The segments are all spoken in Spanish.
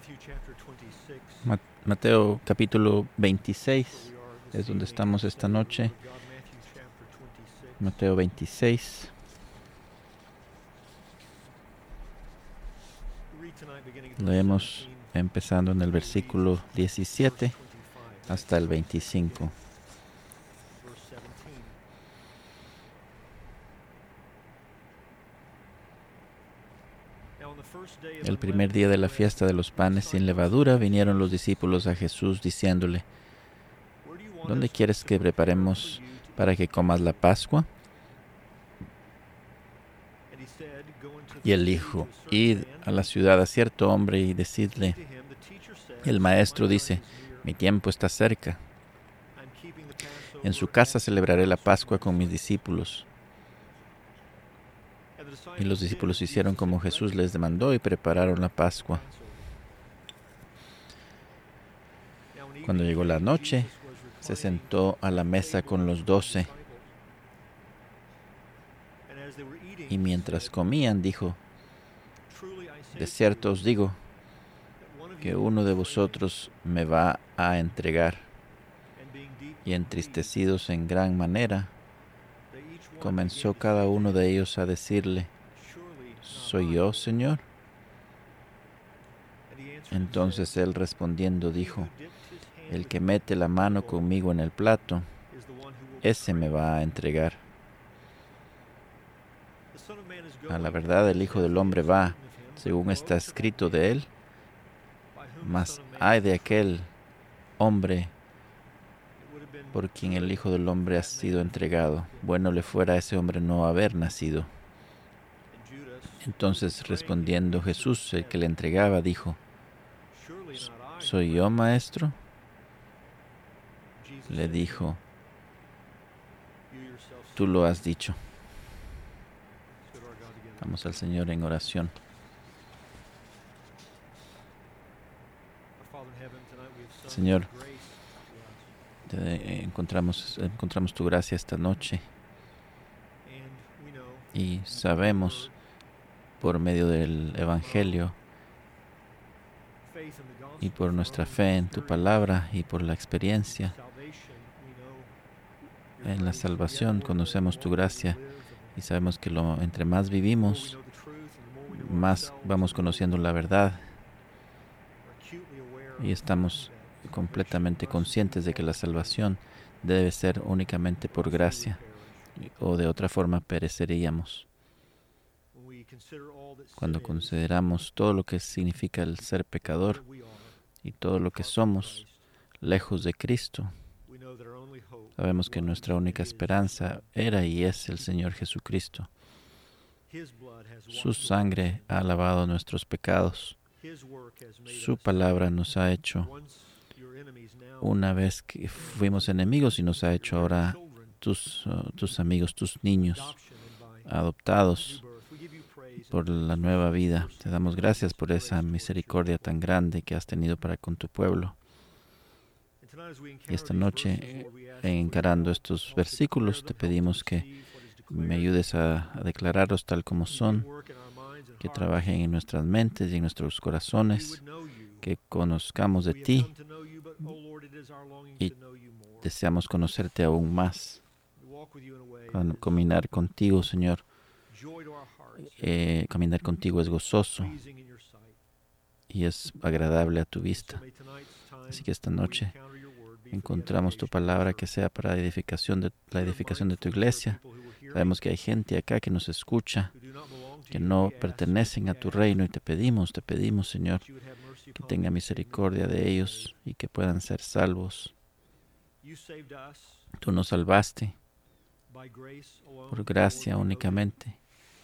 Mateo capítulo 26 es donde estamos esta noche. Mateo 26. Leemos empezando en el versículo 17 hasta el 25. El primer día de la fiesta de los panes sin levadura vinieron los discípulos a Jesús diciéndole: ¿Dónde quieres que preparemos para que comas la Pascua? Y él dijo: Id a la ciudad a cierto hombre y decidle: el maestro dice, mi tiempo está cerca. En su casa celebraré la Pascua con mis discípulos. Y los discípulos hicieron como Jesús les demandó y prepararon la Pascua. Cuando llegó la noche, se sentó a la mesa con los 12. Y mientras comían, dijo: de cierto os digo que uno de vosotros me va a entregar. Y entristecidos en gran manera, comenzó cada uno de ellos a decirle: ¿soy yo, Señor? Entonces él respondiendo dijo: el que mete la mano conmigo en el plato, ese me va a entregar. A la verdad, el Hijo del Hombre va, según está escrito de él, mas ay de aquel hombre por quien el Hijo del Hombre ha sido entregado. Bueno le fuera a ese hombre no haber nacido. Entonces respondiendo Jesús, el que le entregaba, dijo: ¿soy yo, maestro? Le dijo: tú lo has dicho. Vamos al Señor en oración. Señor, encontramos tu gracia esta noche y sabemos por medio del Evangelio y por nuestra fe en tu palabra y por la experiencia en la salvación, conocemos tu gracia y sabemos que entre más vivimos, más vamos conociendo la verdad y estamos completamente conscientes de que la salvación debe ser únicamente por gracia o de otra forma pereceríamos. Cuando consideramos todo lo que significa el ser pecador y todo lo que somos lejos de Cristo, sabemos que nuestra única esperanza era y es el Señor Jesucristo. Su sangre ha lavado nuestros pecados. Su palabra nos ha hecho, una vez que fuimos enemigos, y nos ha hecho ahora tus amigos, tus niños, adoptados por la nueva vida. Te damos gracias por esa misericordia tan grande que has tenido para con tu pueblo. Y esta noche, encarando estos versículos, te pedimos que me ayudes a declararlos tal como son, que trabajen en nuestras mentes y en nuestros corazones, que conozcamos de ti y deseamos conocerte aún más. Caminar contigo, Señor, caminar contigo es gozoso y es agradable a tu vista. Así que esta noche encontramos tu palabra que sea para la edificación de tu iglesia. Sabemos que hay gente acá que nos escucha, que no pertenecen a tu reino, y te pedimos, Señor, que tenga misericordia de ellos y que puedan ser salvos. Tú nos salvaste por gracia únicamente,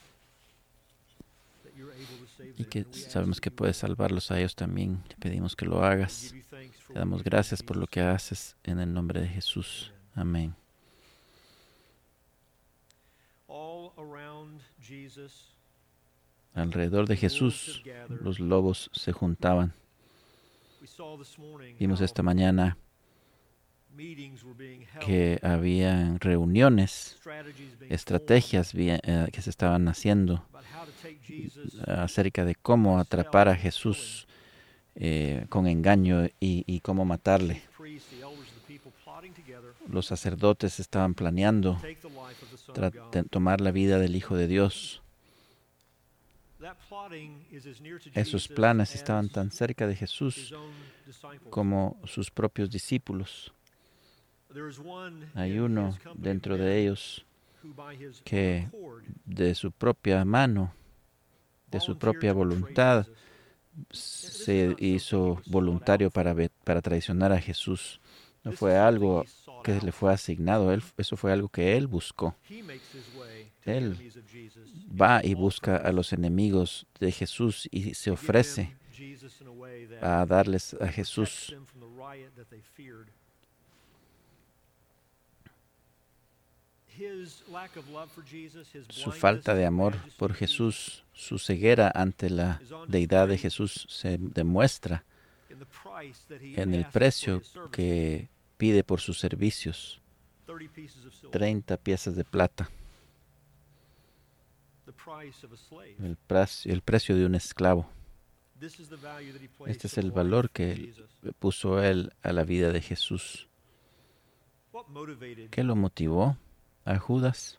y que sabemos que puedes salvarlos a ellos también. Te pedimos que lo hagas. Te damos gracias por lo que haces en el nombre de Jesús. Amén. Alrededor de Jesús, los lobos se juntaban. Vimos esta mañana que había reuniones, estrategias que se estaban haciendo acerca de cómo atrapar a Jesús con engaño y cómo matarle. Los sacerdotes estaban planeando tomar la vida del Hijo de Dios. Esos planes estaban tan cerca de Jesús como sus propios discípulos. Hay uno dentro de ellos que de su propia mano, de su propia voluntad, se hizo voluntario para traicionar a Jesús. No fue algo que le fue asignado, eso fue algo que él buscó. Él va y busca a los enemigos de Jesús y se ofrece a darles a Jesús. Su falta de amor por Jesús, su ceguera ante la deidad de Jesús se demuestra en el precio que pide por sus servicios, 30 piezas de plata, el precio de un esclavo. Este es el valor que puso él a la vida de Jesús. ¿Qué lo motivó a Judas?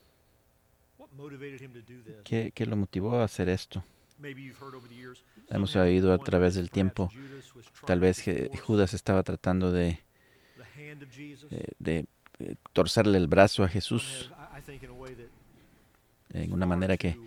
¿Qué lo motivó a hacer esto? Hemos oído a través del tiempo, tal vez Judas estaba tratando de torcerle el brazo a Jesús en una manera que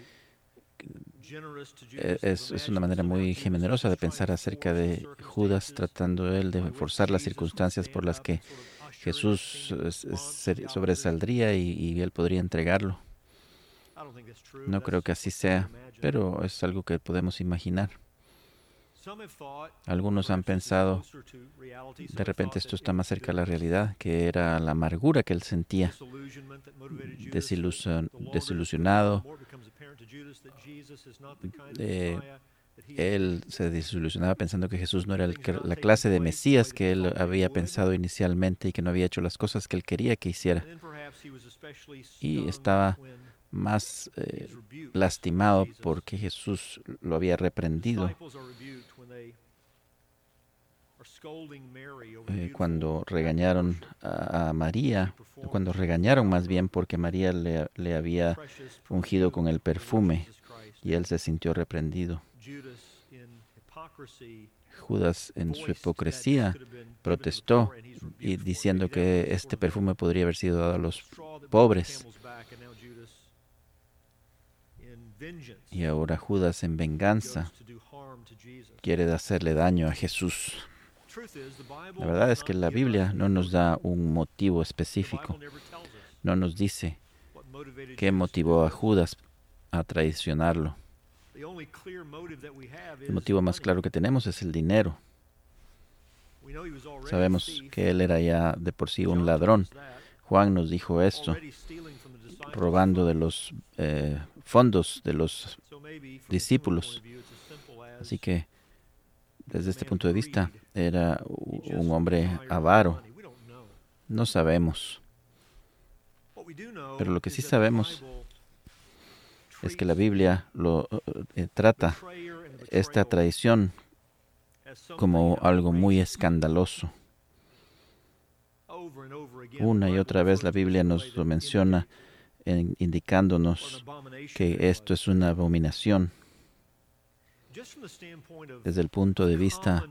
es una manera muy generosa de pensar acerca de Judas, tratando él de forzar las circunstancias por las que Jesús sobresaldría y él podría entregarlo. No creo que así sea, pero es algo que podemos imaginar. Algunos han pensado, de repente esto está más cerca de la realidad, que era la amargura que él sentía, desilusionado. Él se desilusionaba pensando que Jesús no era la clase de Mesías que él había pensado inicialmente y que no había hecho las cosas que él quería que hiciera. Y estaba más lastimado porque Jesús lo había reprendido cuando regañaron a María, cuando regañaron más bien porque María le había ungido con el perfume y él se sintió reprendido. Judas en su hipocresía protestó y diciendo que este perfume podría haber sido dado a los pobres. Y ahora Judas en venganza quiere hacerle daño a Jesús. La verdad es que la Biblia no nos da un motivo específico. No nos dice qué motivó a Judas a traicionarlo. El motivo más claro que tenemos es el dinero. Sabemos que él era ya de por sí un ladrón. Juan nos dijo esto, robando de los fondos de los discípulos. Así que, desde este punto de vista, era un hombre avaro. No sabemos. Pero lo que sí sabemos es que la Biblia trata esta traición como algo muy escandaloso. Una y otra vez la Biblia nos lo menciona, indicándonos que esto es una abominación. Desde el punto de vista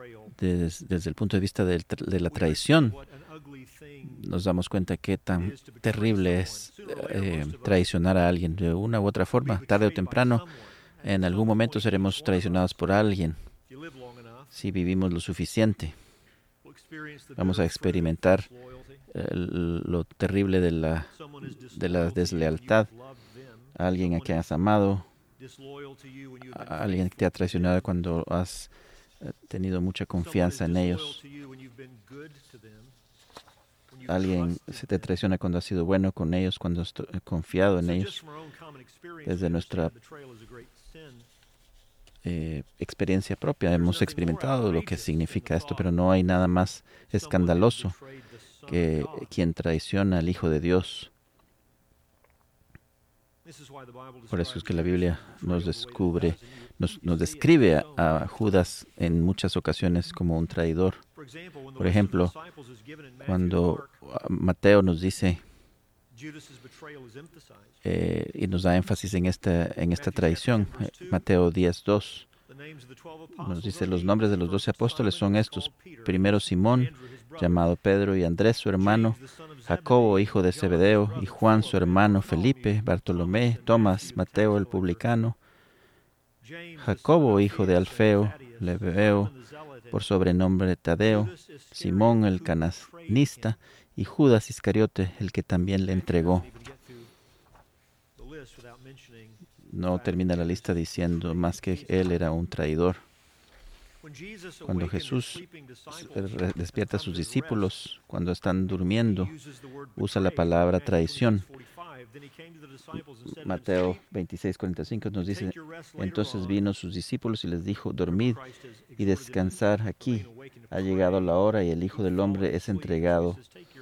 de la traición, nos damos cuenta qué tan terrible es traicionar a alguien. De una u otra forma, tarde o temprano, en algún momento seremos traicionados por alguien. Si vivimos lo suficiente, vamos a experimentar lo terrible de la deslealtad. Alguien a quien has amado, alguien que te ha traicionado cuando has tenido mucha confianza en ellos. Alguien se te traiciona cuando has sido bueno con ellos, cuando has confiado en ellos. Desde nuestra experiencia propia hemos experimentado lo que significa esto, pero no hay nada más escandaloso que quien traiciona al Hijo de Dios. Por eso es que la Biblia nos nos describe a Judas en muchas ocasiones como un traidor. Por ejemplo, cuando Mateo nos dice y nos da énfasis en esta traición, Mateo 10:2, nos dice: los nombres de los 12 apóstoles son estos. Primero Simón, llamado Pedro, y Andrés su hermano, Jacobo hijo de Zebedeo, y Juan su hermano, Felipe, Bartolomé, Tomás, Mateo el publicano, Jacobo hijo de Alfeo, Lebeo, por sobrenombre Tadeo, Simón el cananista, y Judas Iscariote, el que también le entregó. No termina la lista diciendo más que él era un traidor. Cuando Jesús despierta a sus discípulos, cuando están durmiendo, usa la palabra traición. Mateo 26:45 nos dice: entonces vino sus discípulos y les dijo: dormid y descansar aquí. Ha llegado la hora y el Hijo del Hombre es entregado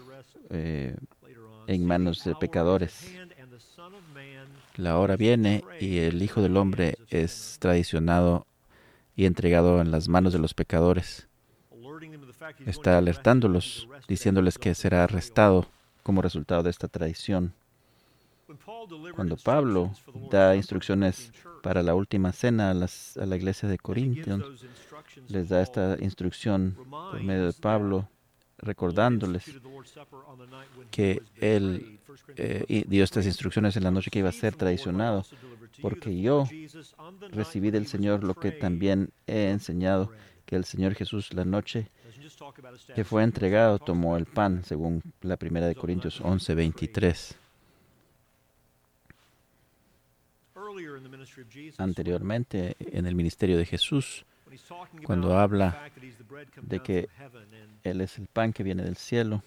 en manos de pecadores. La hora viene y el Hijo del Hombre es traicionado y entregado en las manos de los pecadores. Está alertándolos, diciéndoles que será arrestado como resultado de esta traición. Cuando Pablo da instrucciones para la última cena a la iglesia de Corintios, les da esta instrucción por medio de Pablo, recordándoles que él dio estas instrucciones en la noche que iba a ser traicionado, porque yo recibí del Señor lo que también he enseñado, que el Señor Jesús, la noche que fue entregado, tomó el pan, según la primera de Corintios 11:23. Anteriormente, en el ministerio de Jesús, cuando habla de que Él es el pan que viene del cielo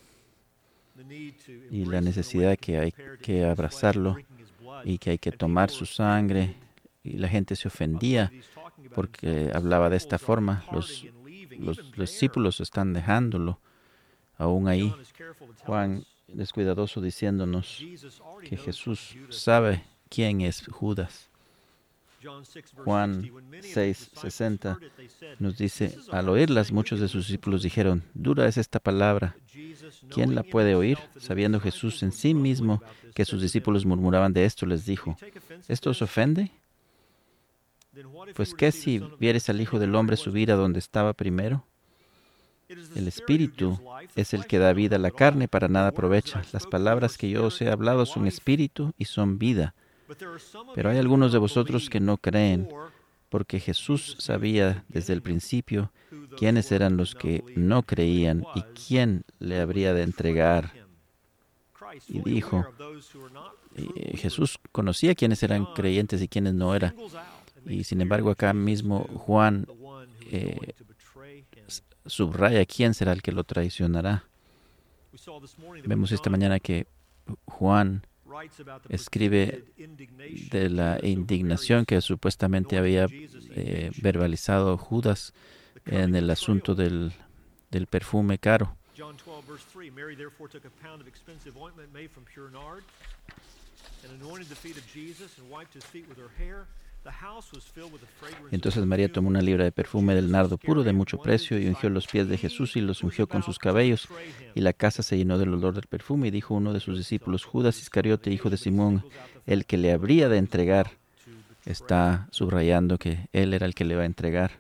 y la necesidad que hay que abrazarlo y que hay que tomar su sangre, y la gente se ofendía porque hablaba de esta forma. Los discípulos están dejándolo aún ahí. Juan es cuidadoso diciéndonos que Jesús sabe quién es Judas. Juan 6:60 nos dice: al oírlas, muchos de sus discípulos dijeron: dura es esta palabra, ¿quién la puede oír? Sabiendo Jesús en sí mismo que sus discípulos murmuraban de esto, les dijo: ¿esto os ofende? Pues, ¿qué si vieres al Hijo del Hombre subir a donde estaba primero? El Espíritu es el que da vida, la carne para nada aprovecha. Las palabras que yo os he hablado son espíritu y son vida. Pero hay algunos de vosotros que no creen, porque Jesús sabía desde el principio quiénes eran los que no creían y quién le habría de entregar. Y dijo, Jesús conocía quiénes eran creyentes y quiénes no eran. Y sin embargo, acá mismo Juan subraya quién será el que lo traicionará. Vemos esta mañana que Juan escribe de la indignación que supuestamente había verbalizado Judas en el asunto del perfume caro. Entonces María tomó una libra de perfume del nardo puro de mucho precio y ungió los pies de Jesús y los ungió con sus cabellos. Y la casa se llenó del olor del perfume. Y dijo uno de sus discípulos: Judas Iscariote, hijo de Simón, el que le habría de entregar. Está subrayando que él era el que le va a entregar.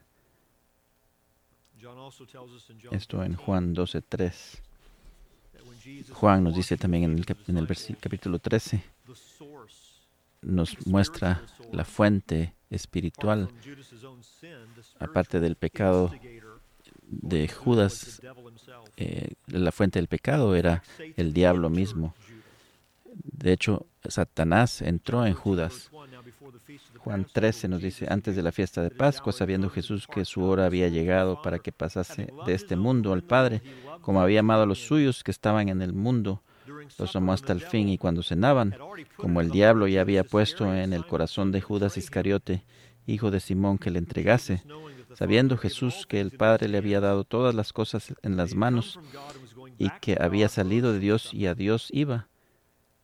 Esto en Juan 12:3. Juan nos dice también en el capítulo 13, nos muestra la fuente espiritual, aparte del pecado de Judas. La fuente del pecado era el diablo mismo. De hecho, Satanás entró en Judas. Juan 13 nos dice: antes de la fiesta de Pascua, sabiendo Jesús que su hora había llegado para que pasase de este mundo al Padre, como había amado a los suyos que estaban en el mundo, los amó hasta el fin. Y cuando cenaban, como el diablo ya había puesto en el corazón de Judas Iscariote, hijo de Simón, que le entregase, sabiendo Jesús que el Padre le había dado todas las cosas en las manos y que había salido de Dios y a Dios iba,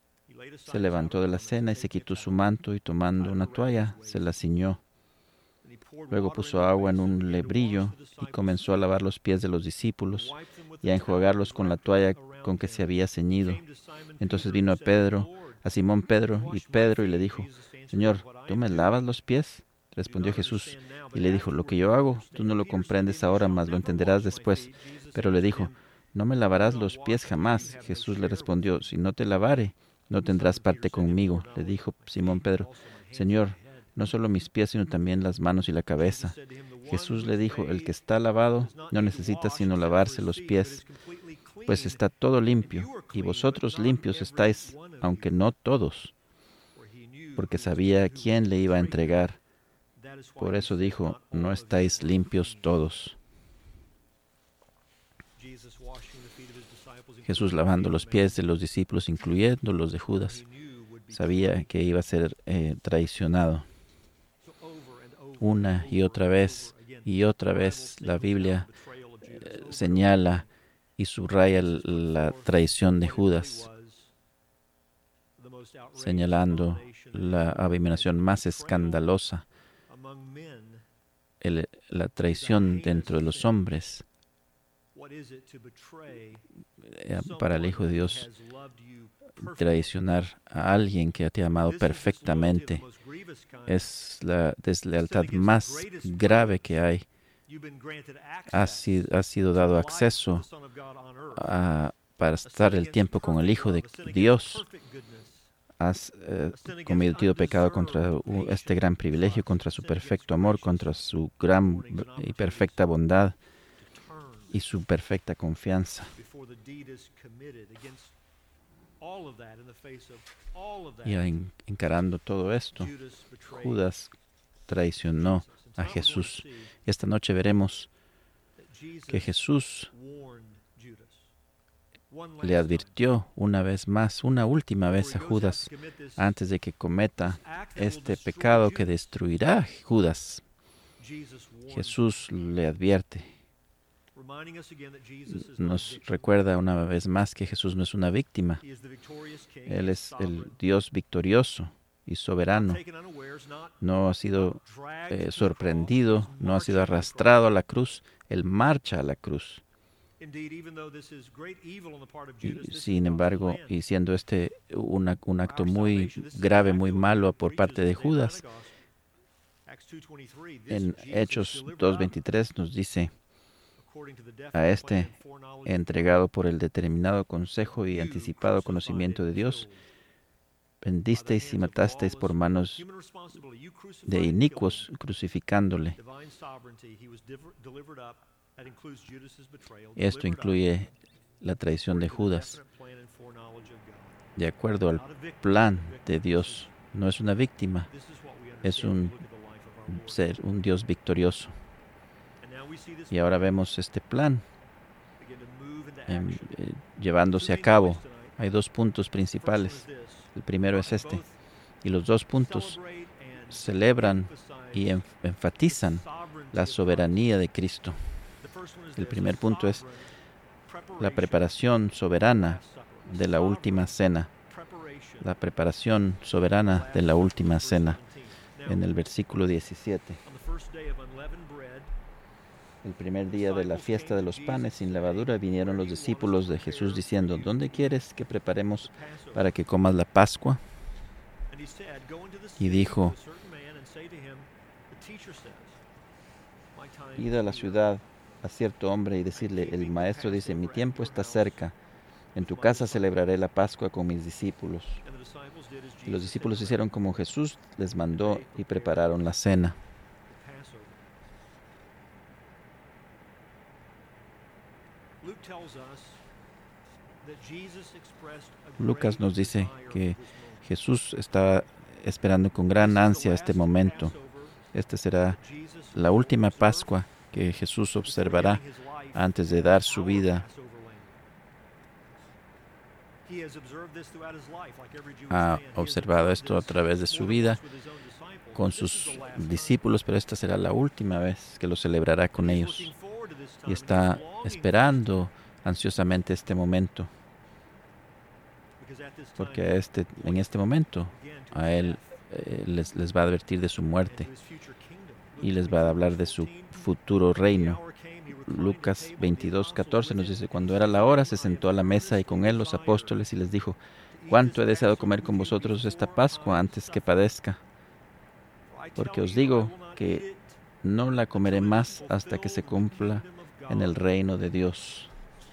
se levantó de la cena y se quitó su manto y tomando una toalla se la ciñó. Luego puso agua en un lebrillo y comenzó a lavar los pies de los discípulos y a enjuagarlos con la toalla con que se había ceñido. Entonces vino a Simón Pedro, y le dijo: Señor, ¿tú me lavas los pies? Respondió Jesús y le dijo: Lo que yo hago, tú no lo comprendes ahora, mas lo entenderás después. Pero le dijo: No me lavarás los pies jamás. Jesús le respondió: Si no te lavare, no tendrás parte conmigo. Le dijo Simón Pedro: Señor, no solo mis pies, sino también las manos y la cabeza. Jesús le dijo: El que está lavado no necesita sino lavarse los pies, pues está todo limpio, y vosotros limpios estáis, aunque no todos, porque sabía quién le iba a entregar. Por eso dijo: No estáis limpios todos. Jesús lavando los pies de los discípulos, incluyendo los de Judas, sabía que iba a ser traicionado. Una y otra vez la Biblia señala y subraya la traición de Judas, señalando la abominación más escandalosa, la traición dentro de los hombres. Para el Hijo de Dios, traicionar a alguien que te ha amado perfectamente es la deslealtad más grave que hay. Ha sido dado acceso para estar el tiempo con el Hijo de Dios. Has cometido pecado contra este gran privilegio, contra su perfecto amor, contra su gran y perfecta bondad y su perfecta confianza. Y encarando todo esto, Judas traicionó a Jesús. Y esta noche veremos que Jesús le advirtió una vez más, una última vez a Judas, antes de que cometa este pecado que destruirá a Judas. Jesús le advierte. Nos recuerda una vez más que Jesús no es una víctima. Él es el Dios victorioso y soberano. No ha sido sorprendido, no ha sido arrastrado a la cruz. Él marcha a la cruz. Sin embargo, y siendo este un acto muy grave, muy malo por parte de Judas, en Hechos 2:23 nos dice: a este, entregado por el determinado consejo y anticipado conocimiento de Dios, vendisteis y matasteis por manos de inicuos, crucificándole. Esto incluye la traición de Judas. De acuerdo al plan de Dios, no es una víctima, es un Dios victorioso. Y ahora vemos este plan llevándose a cabo. Hay dos puntos principales. El primero es este. Y los dos puntos celebran y enfatizan la soberanía de Cristo. El primer punto es la preparación soberana de la última cena. La preparación soberana de la última cena. En el versículo 17. El primer día de la fiesta de los panes sin levadura vinieron los discípulos de Jesús diciendo: ¿Dónde quieres que preparemos para que comas la Pascua? Y dijo: Id a la ciudad a cierto hombre y decirle: el maestro dice, mi tiempo está cerca. En tu casa celebraré la Pascua con mis discípulos. Y los discípulos hicieron como Jesús les mandó y prepararon la cena. Lucas nos dice que Jesús estaba esperando con gran ansia este momento. Esta será la última Pascua que Jesús observará antes de dar su vida. Ha observado esto a través de su vida con sus discípulos, pero esta será la última vez que lo celebrará con ellos. Y está esperando ansiosamente este momento, porque en este momento a Él les va a advertir de su muerte y les va a hablar de su futuro reino. Lucas 22:14 nos dice: cuando era la hora, se sentó a la mesa y con él los apóstoles y les dijo: ¿cuánto he deseado comer con vosotros esta Pascua antes que padezca? Porque os digo que no la comeré más hasta que se cumpla en el reino de Dios.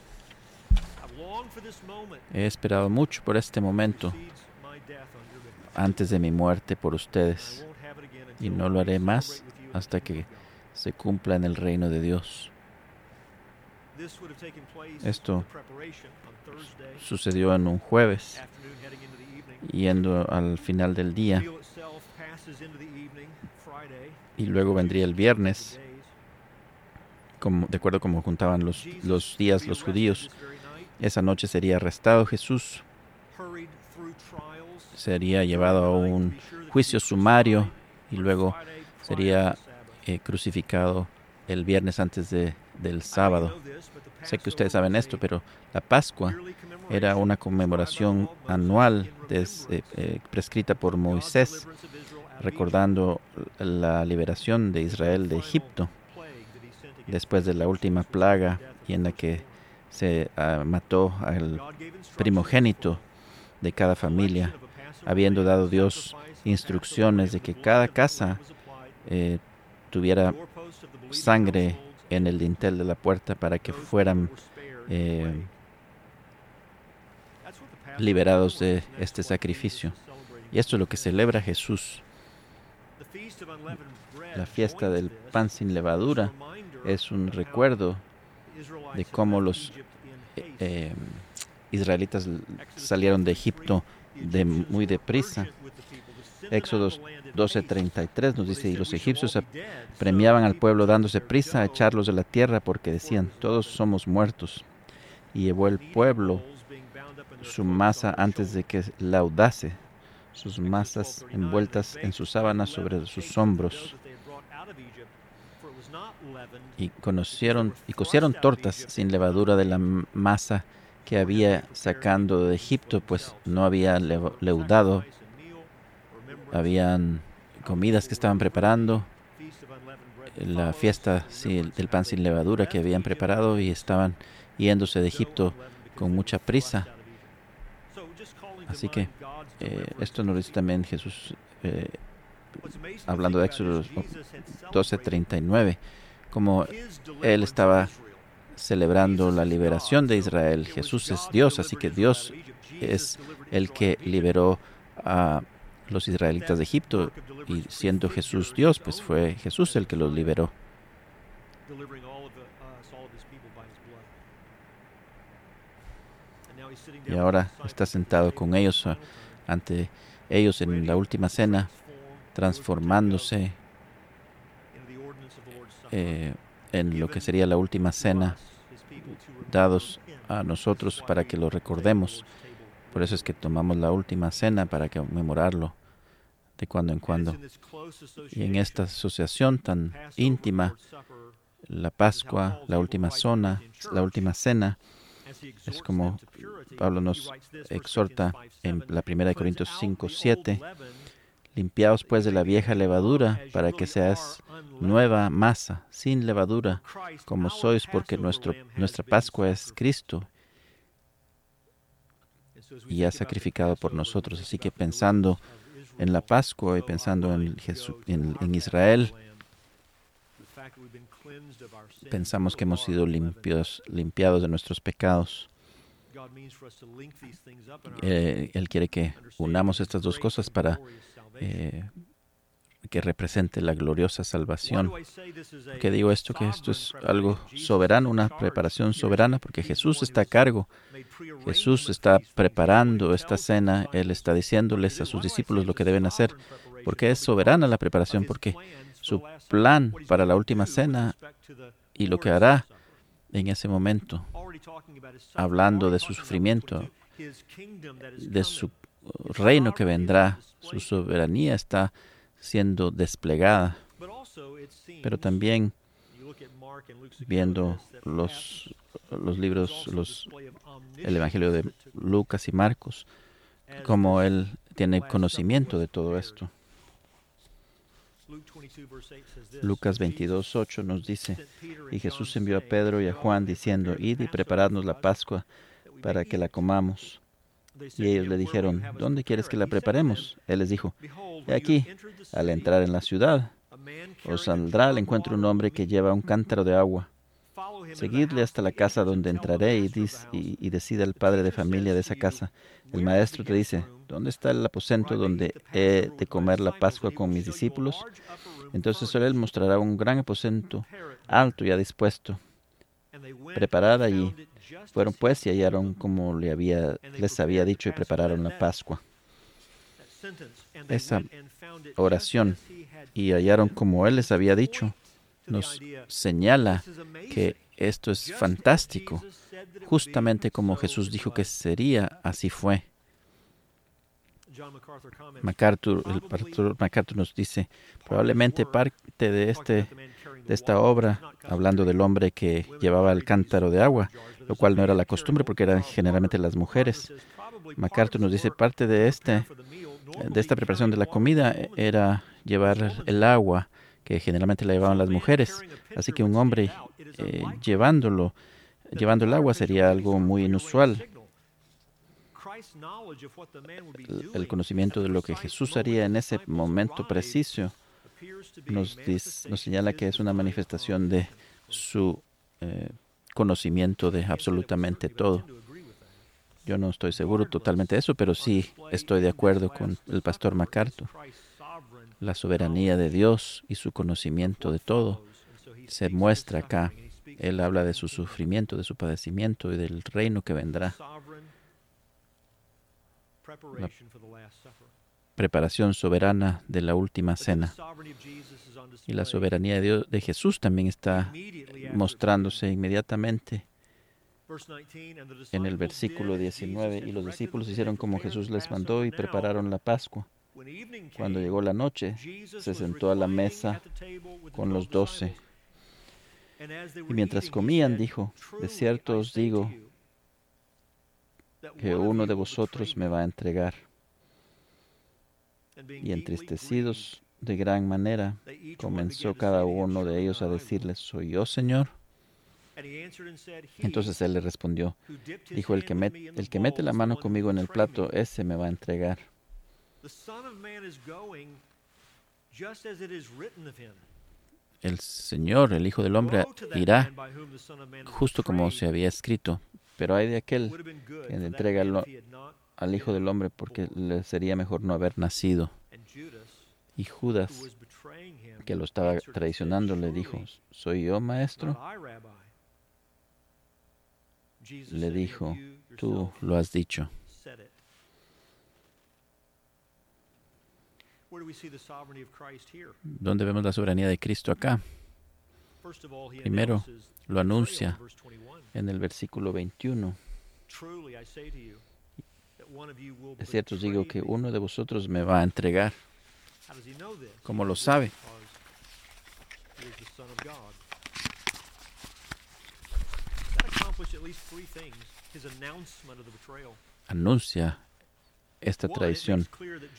He esperado mucho por este momento antes de mi muerte por ustedes, y no lo haré más hasta que se cumpla en el reino de Dios. Esto sucedió en un jueves, yendo al final del día, y luego vendría el viernes, de acuerdo a cómo juntaban los días los judíos. Esa noche sería arrestado Jesús, sería llevado a un juicio sumario y luego sería crucificado el viernes antes del sábado. Sé que ustedes saben esto, pero la Pascua era una conmemoración anual prescrita por Moisés, recordando la liberación de Israel de Egipto después de la última plaga, y en la que se mató al primogénito de cada familia, habiendo dado Dios instrucciones de que cada casa tuviera sangre en el dintel de la puerta para que fueran liberados de este sacrificio. Y esto es lo que celebra Jesús. La fiesta del pan sin levadura es un recuerdo de cómo los israelitas salieron de Egipto muy deprisa. Éxodo 12:33 nos dice: y los egipcios premiaban al pueblo dándose prisa a echarlos de la tierra, porque decían: todos somos muertos. Y llevó el pueblo su masa antes de que laudase, sus masas envueltas en sus sábanas sobre sus hombros. Y cocieron tortas sin levadura de la masa que había sacando de Egipto, pues no había leudado. Habían comidas que estaban preparando, la fiesta del pan sin levadura que habían preparado, y estaban yéndose de Egipto con mucha prisa. Así que esto nos dice también Jesús, hablando de Éxodo 12:39, como Él estaba celebrando la liberación de Israel. Jesús es Dios, así que Dios es el que liberó a los israelitas de Egipto, y siendo Jesús Dios, pues fue Jesús el que los liberó. Y ahora está sentado con ellos, ante ellos en la última cena, transformándose en lo que sería la última cena, dados a nosotros para que lo recordemos. Por eso es que tomamos la última cena, para conmemorarlo de cuando en cuando. Y en esta asociación tan íntima, la Pascua, la última cena, es como Pablo nos exhorta en la 1 Corintios 5:7: limpiaos pues de la vieja levadura, para que seas nueva masa, sin levadura, como sois, porque nuestra Pascua es Cristo, y ha sacrificado por nosotros. Así que pensando en la Pascua y pensando en Israel, pensamos que hemos sido limpiados de nuestros pecados. Él quiere que unamos estas dos cosas para que represente la gloriosa salvación. ¿Por qué digo esto? Que esto es algo soberano, una preparación soberana, porque Jesús está a cargo. Jesús está preparando esta cena. Él está diciéndoles a sus discípulos lo que deben hacer. ¿Por qué es soberana la preparación? Porque su plan para la última cena y lo que hará en ese momento, hablando de su sufrimiento, de su reino que vendrá, su soberanía está siendo desplegada. Pero también, viendo los libros, el Evangelio de Lucas y Marcos, como él tiene conocimiento de todo esto. Lucas 22:8 nos dice, y Jesús envió a Pedro y a Juan diciendo, id y preparadnos la Pascua para que la comamos. Y ellos le dijeron, ¿dónde quieres que la preparemos? Él les dijo, he aquí, al entrar en la ciudad, os saldrá al encuentro un hombre que lleva un cántaro de agua. Seguidle hasta la casa donde entraré y decida el padre de familia de esa casa. El maestro te dice, ¿dónde está el aposento donde he de comer la Pascua con mis discípulos? Entonces él mostrará un gran aposento, alto y ya dispuesto. Preparad allí. Fueron pues y hallaron como les había dicho y prepararon la Pascua. Esa oración, y hallaron como él les había dicho, nos señala que esto es fantástico. Justamente como Jesús dijo que sería, así fue. El pastor MacArthur nos dice, probablemente parte de esta obra, hablando del hombre que llevaba el cántaro de agua, lo cual no era la costumbre porque eran generalmente las mujeres. MacArthur nos dice, parte de esta preparación de la comida era llevar el agua, que generalmente la llevaban las mujeres. Así que un hombre llevando el agua sería algo muy inusual. El conocimiento de lo que Jesús haría en ese momento preciso nos señala que es una manifestación de su conocimiento de absolutamente todo. Yo no estoy seguro totalmente de eso, pero sí estoy de acuerdo con el pastor MacArthur. La soberanía de Dios y su conocimiento de todo se muestra acá. Él habla de su sufrimiento, de su padecimiento y del reino que vendrá. La preparación soberana de la última cena. Y la soberanía de Jesús también está mostrándose inmediatamente en el versículo 19. Y los discípulos hicieron como Jesús les mandó y prepararon la Pascua. Cuando llegó la noche, se sentó a la mesa con los 12. Y mientras comían, dijo, de cierto os digo que uno de vosotros me va a entregar. Y entristecidos de gran manera, comenzó cada uno de ellos a decirle, ¿soy yo, Señor? Entonces él le respondió, dijo, el que mete la mano conmigo en el plato, ese me va a entregar. El Señor, el Hijo del Hombre, irá justo como se había escrito. Pero hay de aquel que entrega al Hijo del Hombre porque le sería mejor no haber nacido. Y Judas, que lo estaba traicionando, le dijo, ¿soy yo, maestro? Le dijo, tú lo has dicho. ¿Dónde vemos la soberanía de Cristo acá? Primero, lo anuncia en el versículo 21. De cierto os digo que uno de vosotros me va a entregar. ¿Cómo lo sabe? Anuncia esta traición.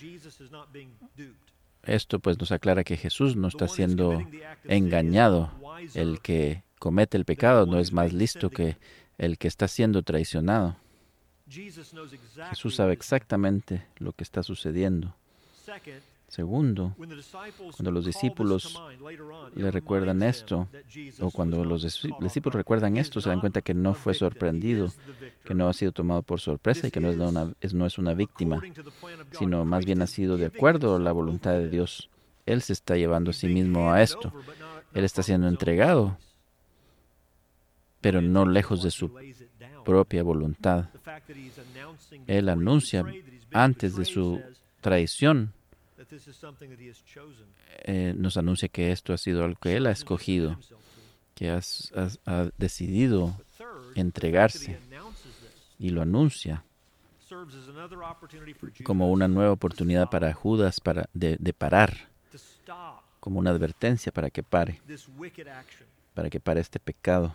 Esto pues nos aclara que Jesús no está siendo engañado. El que comete el pecado no es más listo que el que está siendo traicionado. Jesús sabe exactamente lo que está sucediendo. Segundo, cuando los discípulos le recuerdan esto, o cuando los discípulos recuerdan esto, se dan cuenta que no fue sorprendido, que no ha sido tomado por sorpresa y que no es una víctima, sino más bien ha sido de acuerdo a la voluntad de Dios. Él se está llevando a sí mismo a esto. Él está siendo entregado, pero no lejos de su propia voluntad. Él anuncia antes de su traición, nos anuncia que esto ha sido algo que Él ha escogido, que ha decidido entregarse, y lo anuncia como una nueva oportunidad para Judas de parar, como una advertencia para que pare este pecado.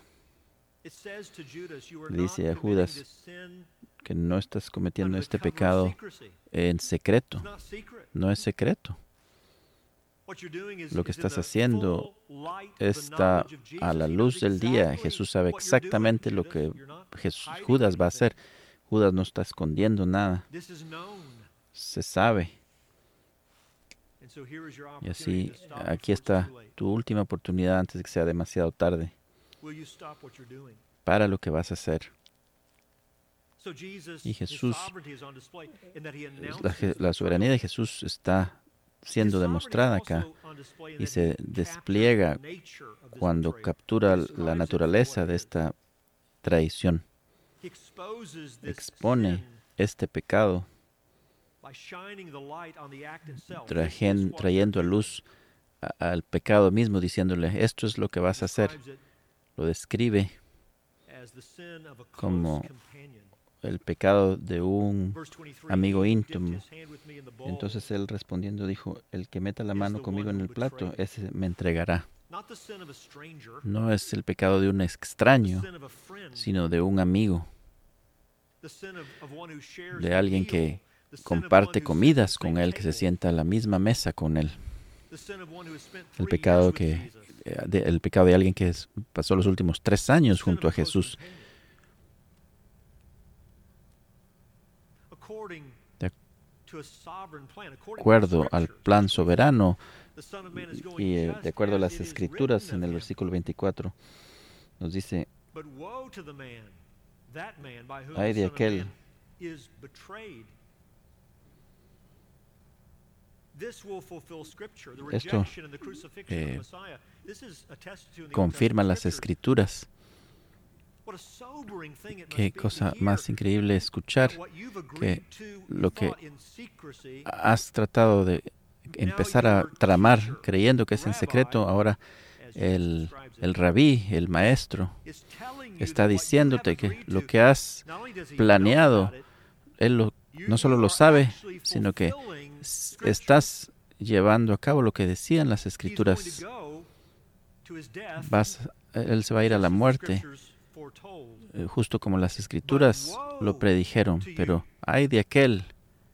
Le dice a Judas que no estás cometiendo este pecado en secreto. No es secreto. Lo que estás haciendo está a la luz del día. Jesús sabe exactamente lo que Judas va a hacer. Judas no está escondiendo nada. Se sabe. Y así, aquí está tu última oportunidad antes de que sea demasiado tarde. Para lo que vas a hacer. Y Jesús, la soberanía de Jesús está siendo demostrada acá y se despliega cuando captura la naturaleza de esta traición. Expone este pecado trayendo a luz al pecado mismo, diciéndole, esto es lo que vas a hacer. Lo describe como el pecado de un amigo íntimo. Entonces él respondiendo dijo, el que meta la mano conmigo en el plato, ese me entregará. No es el pecado de un extraño, sino de un amigo, de alguien que comparte comidas con él, que se sienta a la misma mesa con él. El pecado de alguien que pasó los últimos 3 años junto a Jesús. De acuerdo al plan soberano y de acuerdo a las Escrituras, en el versículo 24, nos dice, ay de aquel esto confirma las Escrituras. Qué cosa más increíble escuchar que lo que has tratado de empezar a tramar creyendo que es en secreto, ahora el rabí, el maestro, está diciéndote que lo que has planeado, él no solo lo sabe, sino que estás llevando a cabo lo que decían las Escrituras. Él se va a ir a la muerte, justo como las Escrituras lo predijeron, pero ay de aquel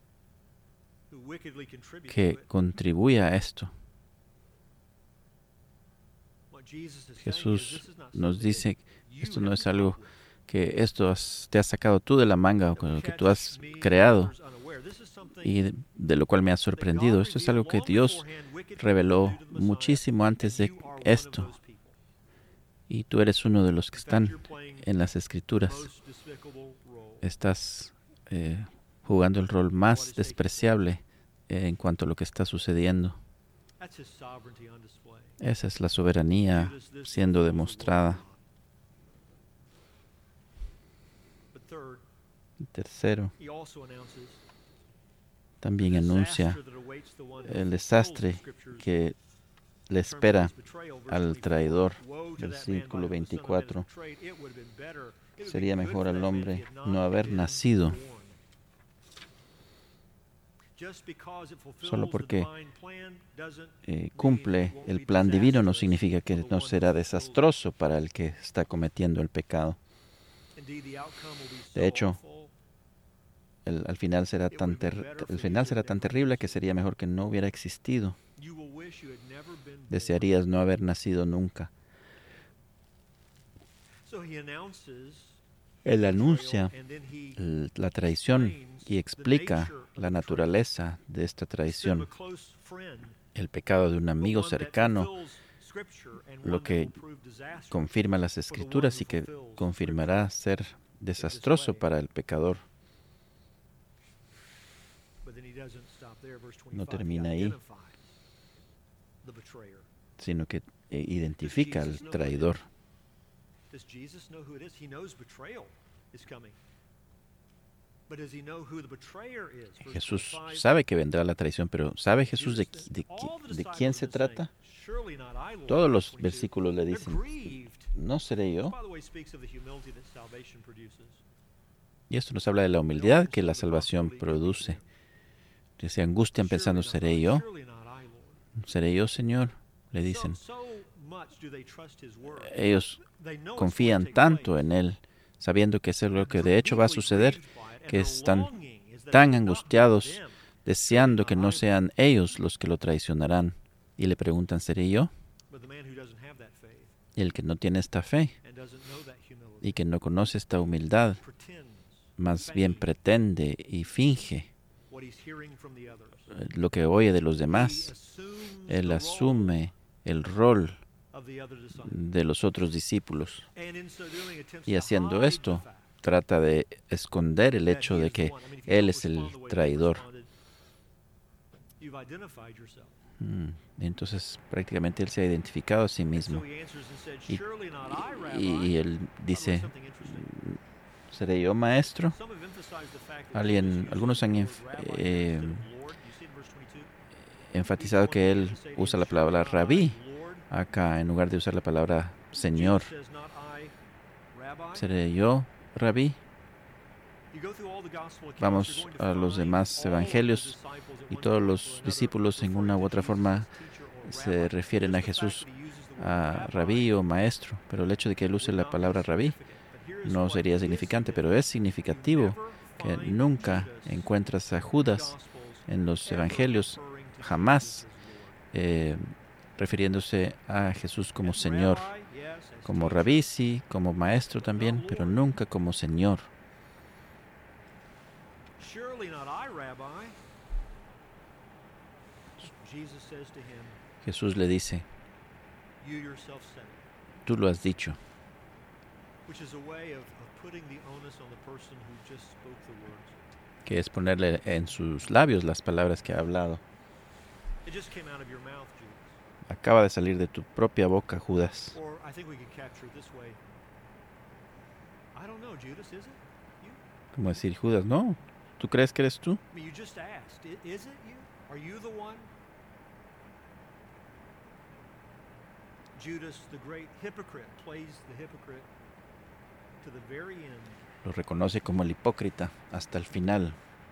que contribuye a esto. Jesús nos dice, esto no es algo que te has sacado tú de la manga o con lo que tú has creado y de lo cual me has sorprendido. Esto es algo que Dios reveló muchísimo antes de esto. Y tú eres uno de los que están en las Escrituras. Estás jugando el rol más despreciable en cuanto a lo que está sucediendo. Esa es la soberanía siendo demostrada. Tercero, también anuncia el desastre que le espera al traidor. Versículo 24. Sería mejor al hombre no haber nacido. Solo porque cumple el plan divino no significa que no será desastroso para el que está cometiendo el pecado. De hecho, el final será tan terrible que sería mejor que no hubiera existido. Desearías no haber nacido nunca. Él anuncia la traición y explica la naturaleza de esta traición, el pecado de un amigo cercano, lo que confirma las Escrituras y que confirmará ser desastroso para el pecador. No termina ahí, sino que identifica al traidor. Jesús sabe que vendrá la traición, pero ¿sabe Jesús de quién se trata? Todos los versículos le dicen, ¿no seré yo? Y esto nos habla de la humildad que la salvación produce. Que se angustian pensando, ¿seré yo? ¿Seré yo, Señor? Le dicen. Ellos confían tanto en Él, sabiendo que eso es lo que de hecho va a suceder, que están tan angustiados, deseando que no sean ellos los que lo traicionarán, Y le preguntan, ¿seré yo? Y el que no tiene esta fe y que no conoce esta humildad, más bien pretende y finge lo que oye de los demás. Él asume el rol de los otros discípulos. Y haciendo esto, trata de esconder el hecho de que él es el traidor. Entonces, prácticamente él se ha identificado a sí mismo. Y él dice, ¿seré yo maestro? Algunos han enfatizado que él usa la palabra rabí acá en lugar de usar la palabra Señor. ¿Seré yo rabí? Vamos a los demás evangelios y todos los discípulos en una u otra forma se refieren a Jesús a rabí o maestro, pero el hecho de que él use la palabra rabí no sería significante, pero es significativo que nunca encuentras a Judas en los evangelios, jamás refiriéndose a Jesús como Señor, como rabí sí, como maestro también, pero nunca como Señor. Jesús le dice, tú lo has dicho. Que es ponerle en sus labios las palabras que ha hablado. Acaba de salir de tu propia boca, Judas. Como decir, Judas, no, ¿tú crees que eres tú? Lo reconoce como el hipócrita hasta el final.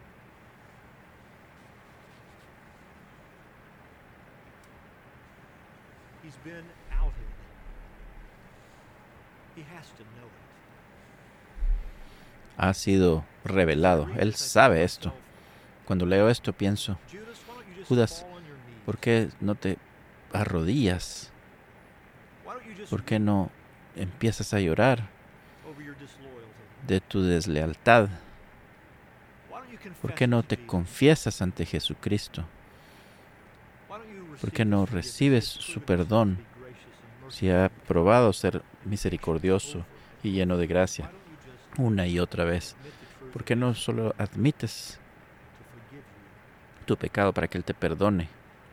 Ha sido revelado. Él sabe esto. Cuando leo esto pienso, Judas, ¿por qué no te arrodillas? ¿Por qué no empiezas a llorar de tu deslealtad? ¿Por qué no te confiesas ante Jesucristo? ¿Por qué no recibes su perdón si ha probado ser misericordioso y lleno de gracia una y otra vez? ¿Por qué no solo admites tu pecado para que Él te perdone?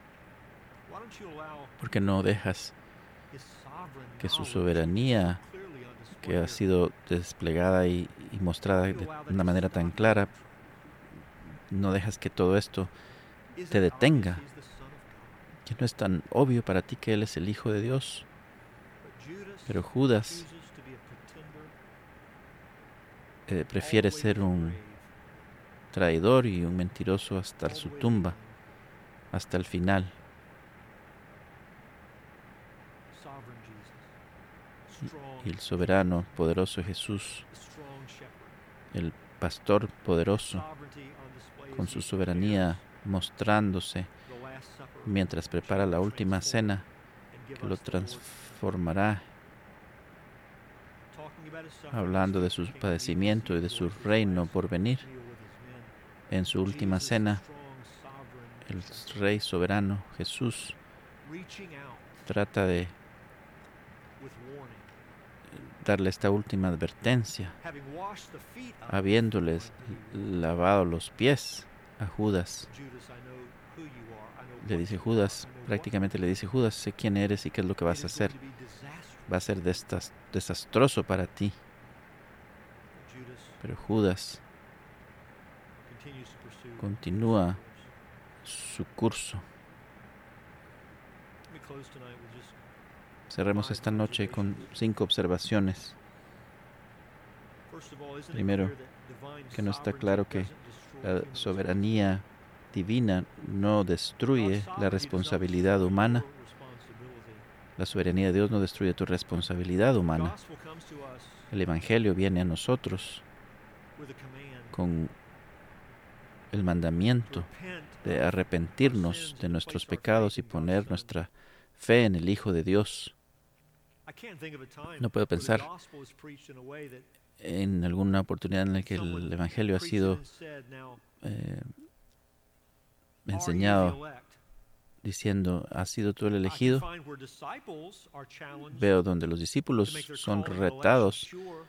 ¿Por qué no dejas que su soberanía, que ha sido desplegada y mostrada de una manera tan clara, no dejas que todo esto te detenga? ¿Que no es tan obvio para ti que Él es el Hijo de Dios? Pero Judas prefiere ser un traidor y un mentiroso hasta su tumba, hasta el final. Y el soberano, poderoso Jesús, el pastor poderoso, con su soberanía mostrándose mientras prepara la última cena que lo transformará, hablando de su padecimiento y de su reino por venir. En su última cena, el Rey soberano, Jesús, trata de darle esta última advertencia, habiéndoles lavado los pies a Judas. Le dice Judas, prácticamente le dice Judas, sé quién eres y qué es lo que vas a hacer. Va a ser desastroso para ti. Pero Judas continúa su curso. Cerremos esta noche con 5 observaciones. Primero, que no está claro que la soberanía divina no destruye la responsabilidad humana. La soberanía de Dios no destruye tu responsabilidad humana. El Evangelio viene a nosotros con el mandamiento de arrepentirnos de nuestros pecados y poner nuestra fe en el Hijo de Dios. No puedo pensar en alguna oportunidad en la que el Evangelio ha sido enseñado diciendo, ¿has sido tú el elegido? Veo donde los discípulos son retados,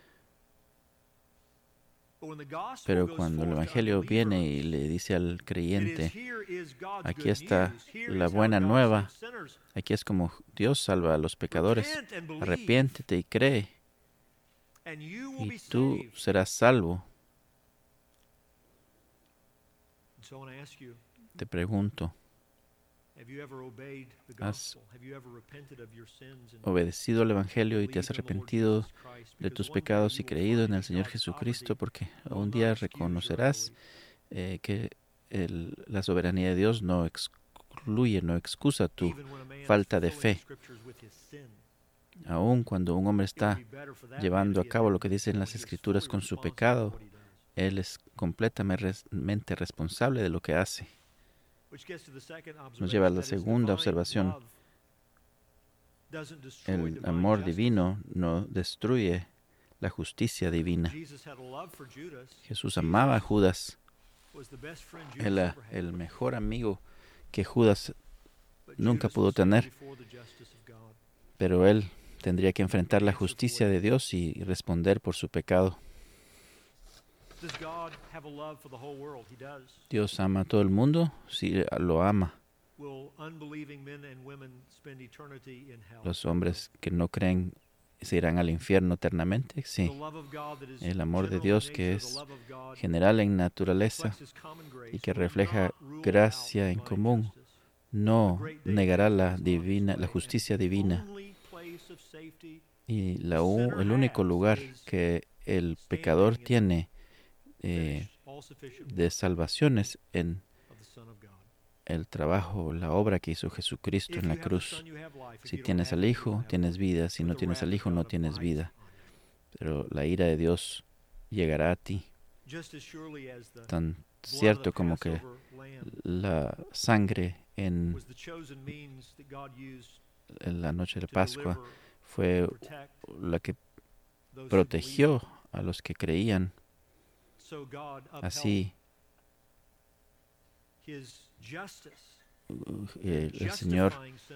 pero cuando el Evangelio viene y le dice al creyente, aquí está la buena nueva, aquí es como Dios salva a los pecadores, arrepiéntete y cree, y tú serás salvo. Te pregunto, ¿has obedecido al Evangelio y te has arrepentido de tus pecados y creído en el Señor Jesucristo? Porque un día reconocerás que la soberanía de Dios no excluye, no excusa tu falta de fe. Aun cuando un hombre está llevando a cabo lo que dicen las Escrituras con su pecado, él es completamente responsable de lo que hace. Nos lleva a la segunda observación. El amor divino no destruye la justicia divina. Jesús amaba a Judas. Era el mejor amigo que Judas nunca pudo tener. Pero él tendría que enfrentar la justicia de Dios y responder por su pecado. Dios ama a todo el mundo, sí lo ama. Los hombres que no creen se irán al infierno eternamente, sí. El amor de Dios, que es general en naturaleza y que refleja gracia en común, no negará la justicia divina. Y el único lugar que el pecador tiene de salvaciones en el trabajo, la obra que hizo Jesucristo en la cruz. Si tienes al Hijo, tienes vida. Si no tienes al Hijo, no tienes vida. Pero la ira de Dios llegará a ti. Tan cierto como que la sangre en la noche de Pascua fue la que protegió a los que creían. Así, el Señor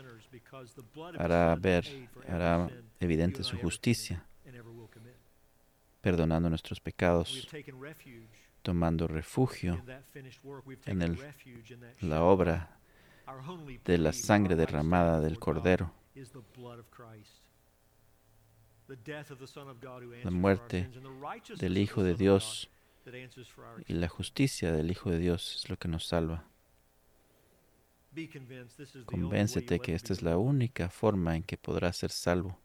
hará evidente su justicia, perdonando nuestros pecados, tomando refugio en la obra de la sangre derramada del Cordero. La muerte del Hijo de Dios y la justicia del Hijo de Dios es lo que nos salva. Convéncete que esta es la única forma en que podrás ser salvo.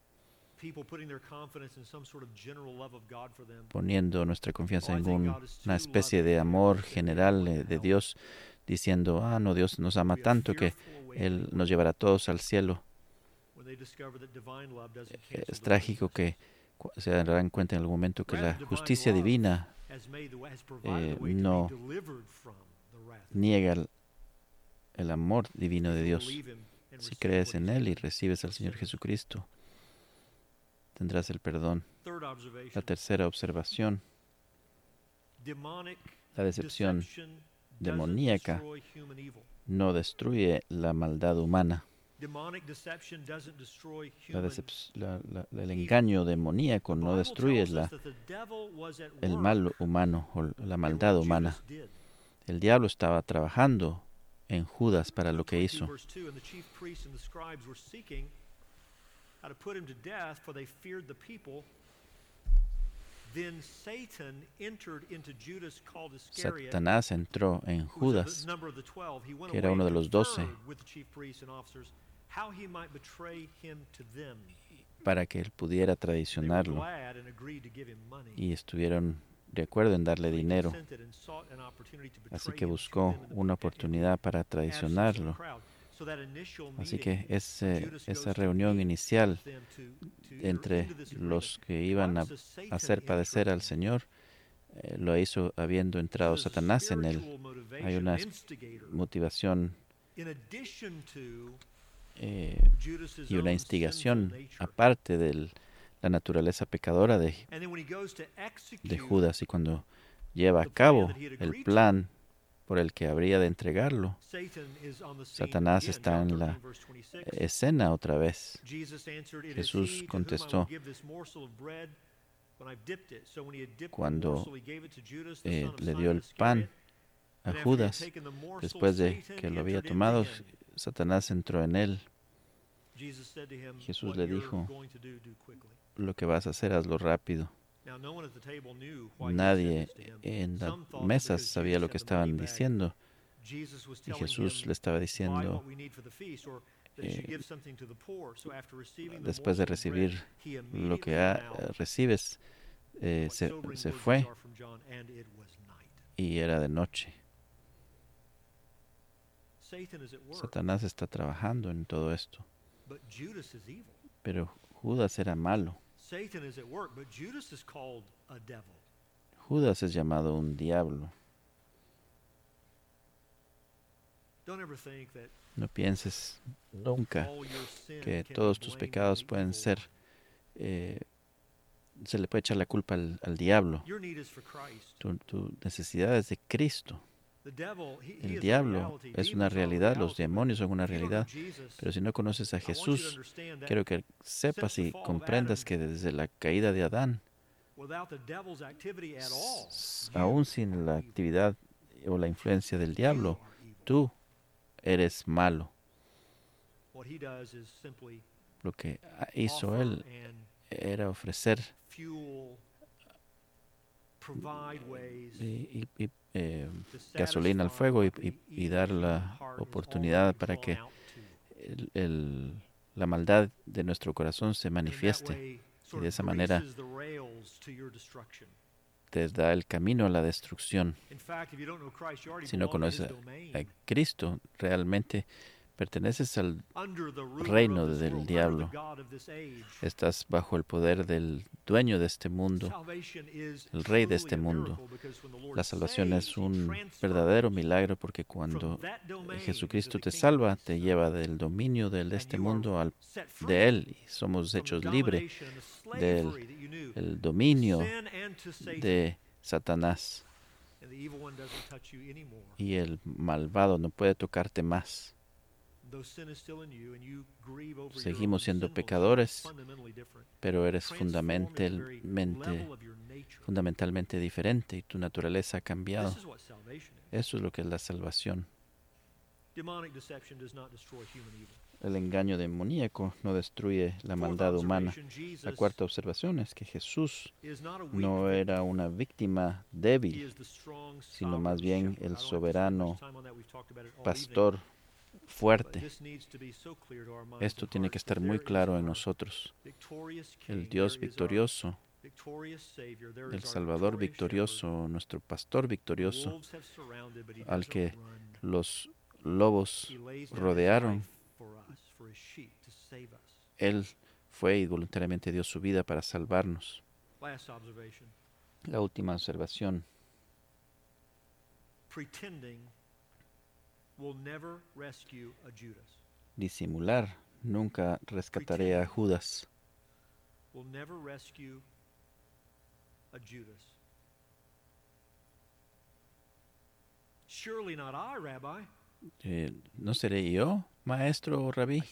Poniendo nuestra confianza en una especie de amor general de Dios, diciendo, no, Dios nos ama tanto que Él nos llevará a todos al cielo. Es trágico que se darán cuenta en algún momento que la justicia divina no niega el amor divino de Dios. Si crees en Él y recibes al Señor Jesucristo, tendrás el perdón. La tercera observación, la decepción demoníaca no destruye la maldad humana. El engaño demoníaco no destruye el mal humano o la maldad humana. El diablo estaba trabajando en Judas para lo que hizo. Satanás entró en Judas, que era uno de los 12, para que él pudiera traicionarlo, y estuvieron de acuerdo en darle dinero. Así que buscó una oportunidad para traicionarlo. Así que esa reunión inicial entre los que iban a hacer padecer al Señor lo hizo habiendo entrado Satanás en él. Hay una motivación y una instigación aparte de la naturaleza pecadora de Judas. Y cuando lleva a cabo el plan por el que habría de entregarlo, Satanás está en la escena otra vez. Jesús contestó cuando le dio el pan a Judas, después de que lo había tomado, Satanás entró en él. Jesús le dijo: lo que vas a hacer, hazlo rápido. Nadie en la mesa sabía lo que estaban diciendo. Y Jesús le estaba diciendo, después de recibir lo que recibes, se fue y era de noche. Satanás está trabajando en todo esto. Pero Judas era malo. Judas es llamado un diablo. No pienses nunca que todos tus pecados pueden ser, se le puede echar la culpa al diablo. Tu necesidad es de Cristo. El diablo es una realidad, los demonios son una realidad, pero si no conoces a Jesús, quiero que sepas y comprendas que desde la caída de Adán, aún sin la actividad o la influencia del diablo, tú eres malo. Lo que hizo él era ofrecer gasolina al fuego y dar la oportunidad para que la maldad de nuestro corazón se manifieste, y de esa manera te da el camino a la destrucción. Si no conoces a Cristo, realmente perteneces al reino del diablo. Estás bajo el poder del dueño de este mundo, el rey de este mundo. La salvación es un verdadero milagro, porque cuando Jesucristo te salva, te lleva del dominio de este mundo de Él, y somos hechos libres del dominio de Satanás. Y el malvado no puede tocarte más. Seguimos siendo pecadores, pero eres fundamentalmente diferente, y tu naturaleza ha cambiado. Eso es lo que es la salvación. El engaño demoníaco no destruye la maldad humana. La cuarta observación es que Jesús no era una víctima débil, sino más bien el soberano pastor fuerte. Esto tiene que estar muy claro en nosotros. El Dios victorioso, el Salvador victorioso, nuestro pastor victorioso, al que los lobos rodearon, Él fue y voluntariamente dio su vida para salvarnos. La última observación. Disimular nunca rescataré a Judas. ¿No seré yo, maestro o rabí?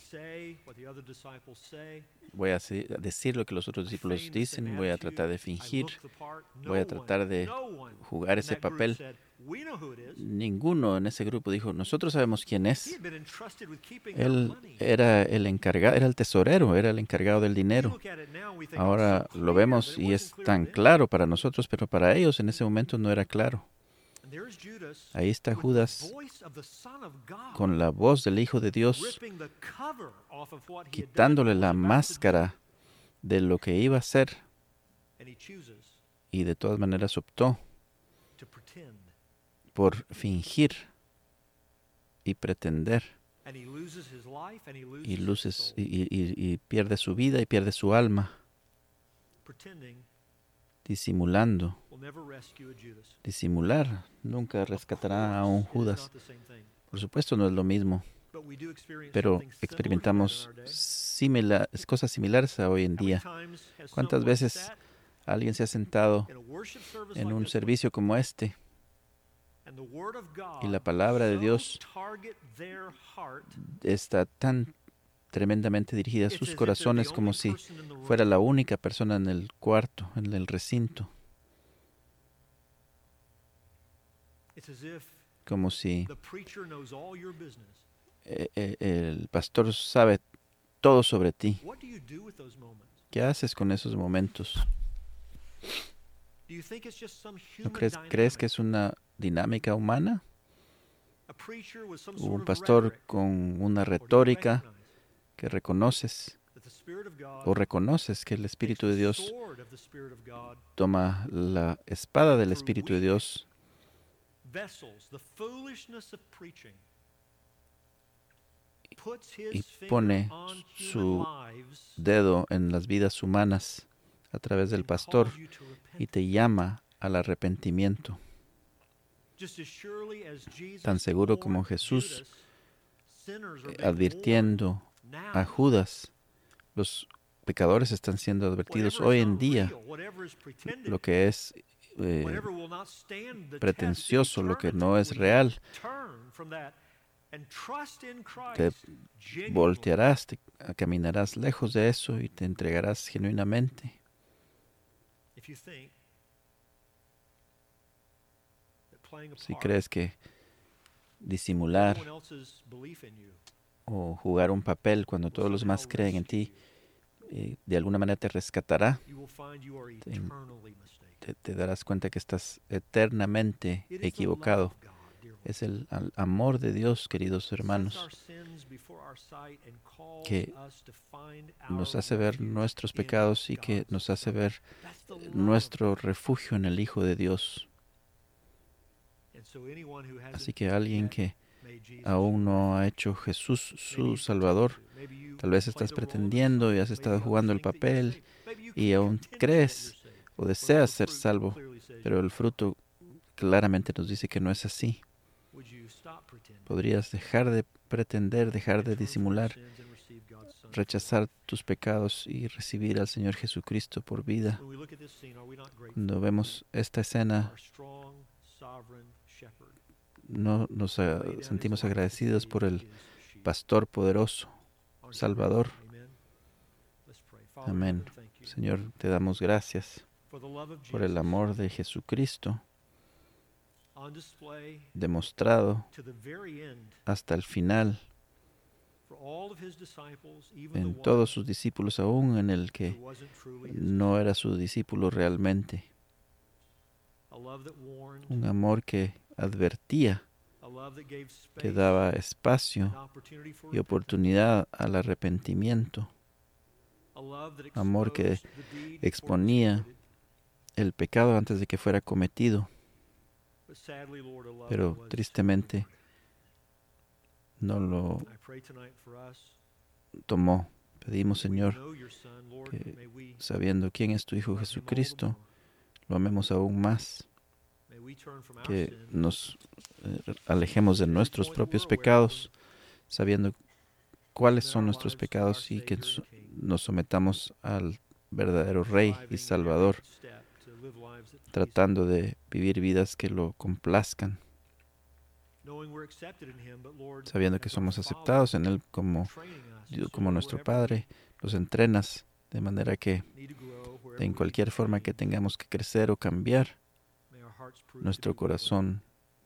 Voy a decir lo que los otros discípulos dicen, voy a tratar de fingir, voy a tratar de jugar ese papel. Ninguno en ese grupo dijo: nosotros sabemos quién es. Él era el encargado, era el tesorero, era el encargado del dinero. Ahora lo vemos y es tan claro para nosotros, pero para ellos en ese momento no era claro. Ahí está Judas con la voz del Hijo de Dios, quitándole la máscara de lo que iba a ser, y de todas maneras optó por fingir y pretender, y pierde su vida y pierde su alma, disimulando. Disimular nunca rescatará a un Judas. Por supuesto no es lo mismo, pero experimentamos cosas similares a hoy en día. ¿Cuántas veces alguien se ha sentado en un servicio como este y la palabra de Dios está tan tremendamente dirigida a sus corazones como si fuera la única persona en el cuarto, en el recinto? Como si el pastor sabe todo sobre ti. ¿Qué haces con esos momentos? ¿No crees que es una dinámica humana? Un pastor con una retórica que reconoces que el Espíritu de Dios toma la espada del Espíritu de Dios y pone su dedo en las vidas humanas a través del pastor y te llama al arrepentimiento. Tan seguro como Jesús advirtiendo a Judas, los pecadores están siendo advertidos hoy en día. Lo que es pretencioso, lo que no es real, te voltearás, caminarás lejos de eso y te entregarás genuinamente. Si crees que disimular o jugar un papel cuando todos los demás creen en ti de alguna manera te rescatará, te darás cuenta que estás eternamente equivocado. Es el amor de Dios, queridos hermanos, que nos hace ver nuestros pecados y que nos hace ver nuestro refugio en el Hijo de Dios. Así que alguien que aún no ha hecho Jesús su Salvador, tal vez estás pretendiendo y has estado jugando el papel y aún crees o deseas ser salvo, pero el fruto claramente nos dice que no es así. Podrías dejar de pretender, dejar de disimular, rechazar tus pecados y recibir al Señor Jesucristo por vida. Cuando vemos esta escena, no nos sentimos agradecidos por el pastor poderoso, Salvador. Amén. Señor, te damos gracias por el amor de Jesucristo demostrado hasta el final en todos sus discípulos, aún en el que no era su discípulo realmente. Un amor que advertía, que daba espacio y oportunidad al arrepentimiento. Amor que exponía el pecado antes de que fuera cometido. Pero tristemente no lo tomó. Pedimos, Señor, que sabiendo quién es tu Hijo Jesucristo, lo amemos aún más, que nos alejemos de nuestros propios pecados, sabiendo cuáles son nuestros pecados y que nos sometamos al verdadero Rey y Salvador, tratando de vivir vidas que lo complazcan, sabiendo que somos aceptados en Él como nuestro Padre. Nos entrenas de manera que en cualquier forma que tengamos que crecer o cambiar, nuestro corazón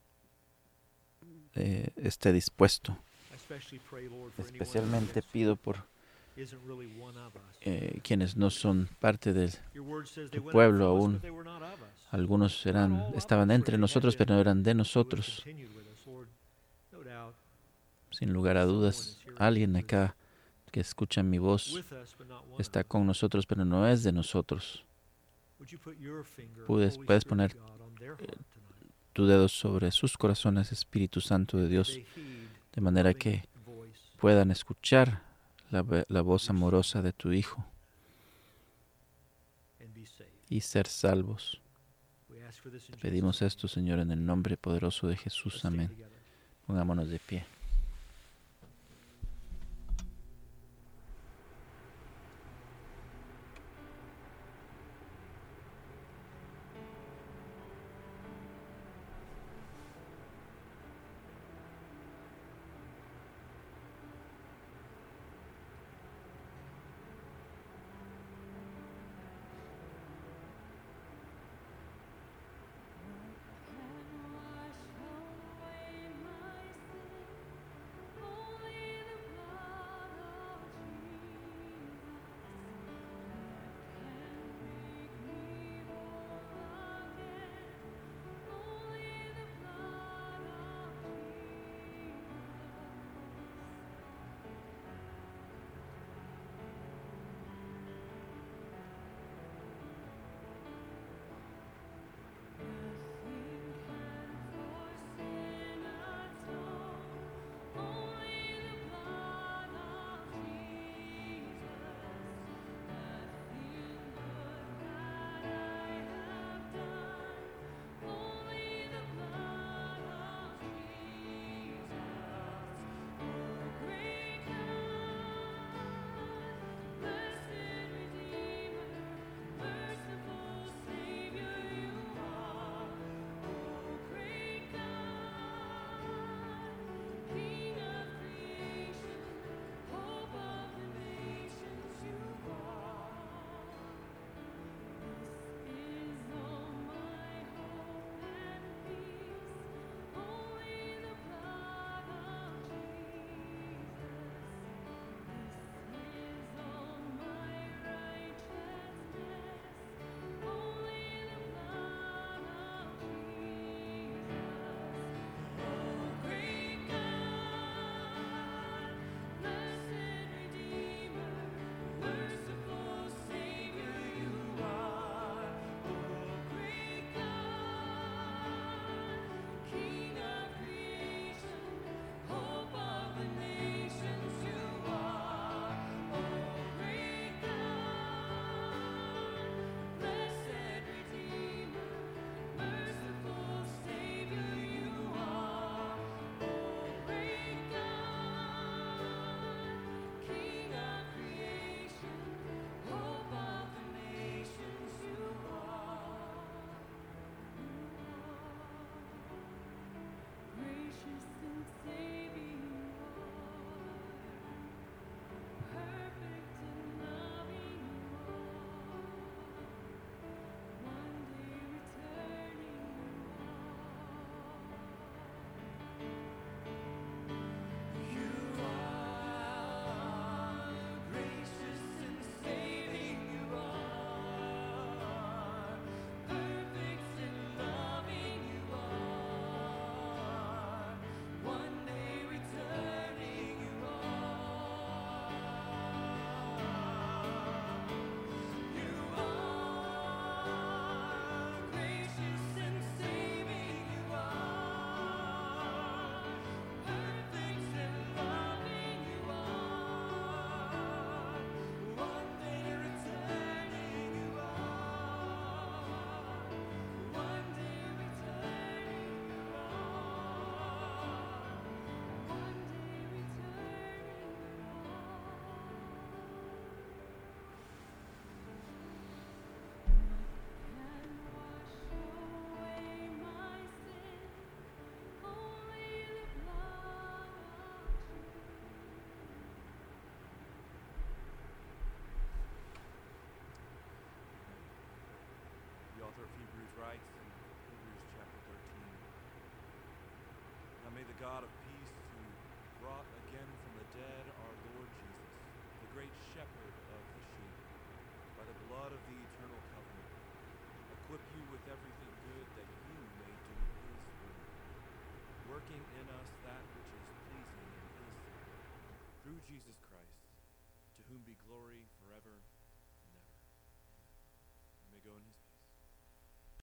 esté dispuesto. Especialmente pido por quienes no son parte de tu pueblo aún. Algunos estaban entre nosotros, pero no eran de nosotros. Sin lugar a dudas, alguien acá que escucha mi voz está con nosotros, pero no es de nosotros. Puedes poner tu dedo sobre sus corazones, Espíritu Santo de Dios, de manera que puedan escuchar la voz amorosa de tu Hijo y ser salvos. Te pedimos esto, Señor, en el nombre poderoso de Jesús. Amén. Pongámonos de pie. author of Hebrews writes in Hebrews chapter 13, "Now may the God of peace, who brought again from the dead our Lord Jesus, the great shepherd of the sheep, by the blood of the eternal covenant, equip you with everything good that you may do his will, working in us that which is pleasing in his sight, through Jesus Christ, to whom be glory forever and ever. Amen." You may go in his